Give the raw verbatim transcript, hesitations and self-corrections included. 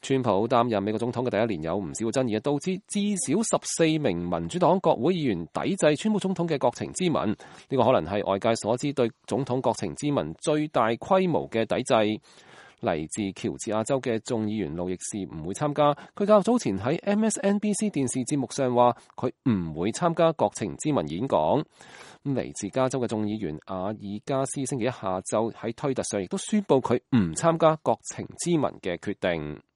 川普擔任美國總統嘅第一年有唔少爭議，導致至少十四名民主黨國會議員抵制川普總統嘅國情咨文。呢個可能係外界所知對總統國情咨文最大規模嘅抵制。嚟自喬治亞州嘅眾議員路易士唔會參加。佢較早前喺 M S N B C 電視節目上話，佢唔會參加國情咨文演講。嚟自加州嘅眾議員阿爾加斯星期一下晝喺推特上亦都宣布佢唔參加國情咨文嘅決定。